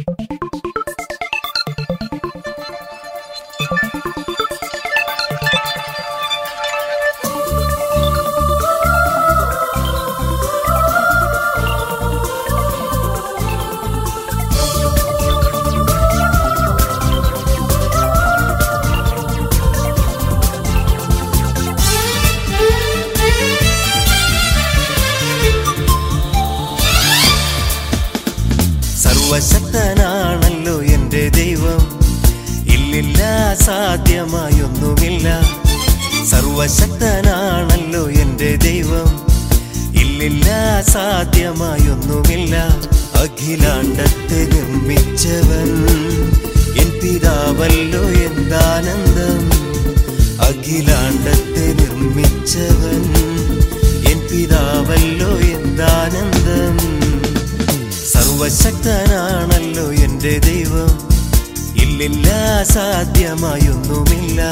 സർവശക്തനാണല്ലോ എൻ്റെ ദൈവം, ഇല്ലില്ല സാധ്യമായൊന്നുമില്ല. സർവശക്തനാണല്ലോ എൻ്റെ ദൈവം, ഇല്ലില്ല സാധ്യമായൊന്നുമില്ല. അഖിലാണ്ടത്തെ നിർമ്മിച്ചവൻ എൻ പിതാവല്ലോ എന്താനന്ദം. അഖിലാണ്ടത്തെ നിർമ്മിച്ചവൻ എൻ പിതാവല്ലോ എന്താനന്ദം. സർവശക്തനാണല്ലോ എൻ്റെ ദൈവം, ഇല്ലില്ല സാധ്യമായൊന്നുമില്ല.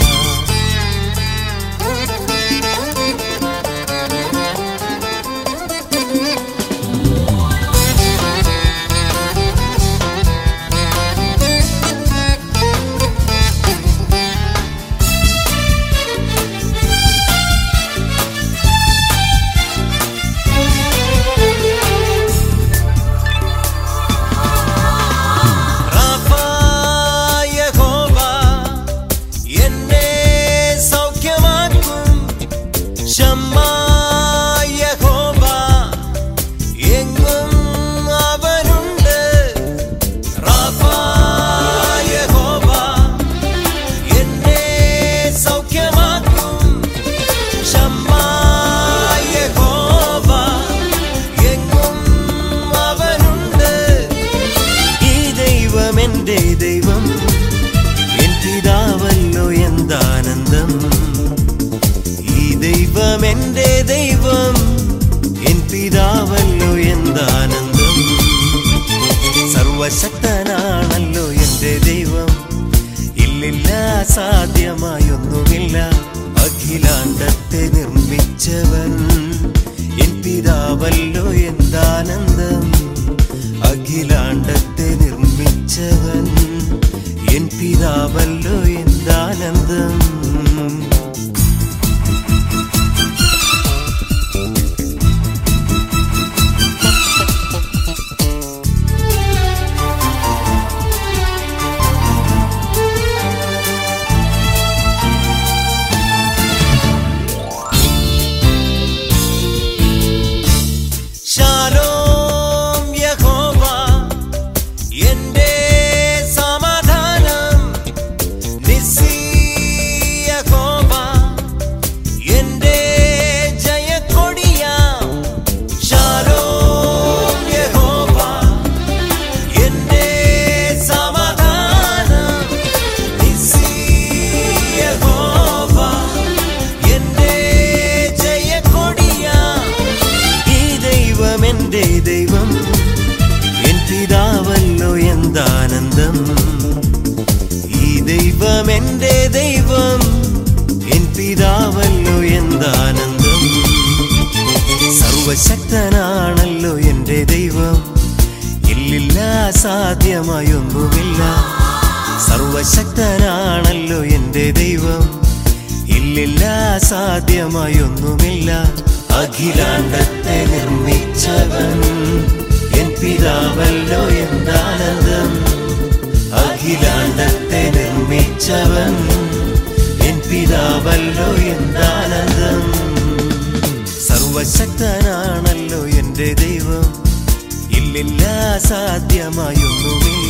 എൻ്റെ ദൈവം എൻ പിതാവല്ലോ എന്താനന്ദം. ഈ ദൈവം എൻ്റെ ദൈവം എൻ പിതാവല്ലോ എന്താനന്ദം. സർവശക്തനാണല്ലോ എൻ്റെ ദൈവം, ഇല്ലില്ല സാധ്യമായൊന്നുമില്ല. അഖിലാണ്ടത്തെ നിർമ്മിച്ചവൻ എൻ പിതാവല്ലോ എന്താനന്ദം. അഖിലാണ്ടത്തെ നിർമ്മിച്ചവൻ എൻ പിതാവല്ലോ എന്താനന്ദം. എൻ്റെ ദൈവം എൻ പിതാവല്ലോ എന്താനന്ദം. ഈ ദൈവം എൻ്റെ ദൈവം എൻ പിതാവല്ലോ എന്താനന്ദം. സർവശക്തനാണല്ലോ എൻ്റെ ദൈവം, ഇല്ലില്ല സാധ്യമായൊന്നുമില്ല. സർവശക്തനാണല്ലോ എൻ്റെ ദൈവം, ഇല്ലില്ല സാധ്യമായൊന്നുമില്ല. അഖിലാണ്ടത്തെ നിർമ്മിച്ചവൻ എൻ പിതാവല്ലോ എന്താനന്ദം. അഖിലാണ്ടത്തെ നിർമ്മിച്ചവൻ എൻ പിതാവല്ലോ എന്താനന്ദം. സർവശക്തനാണല്ലോ എൻ്റെ ദൈവം, ഇല്ലില്ല സാധ്യമായൊന്നുമില്ല.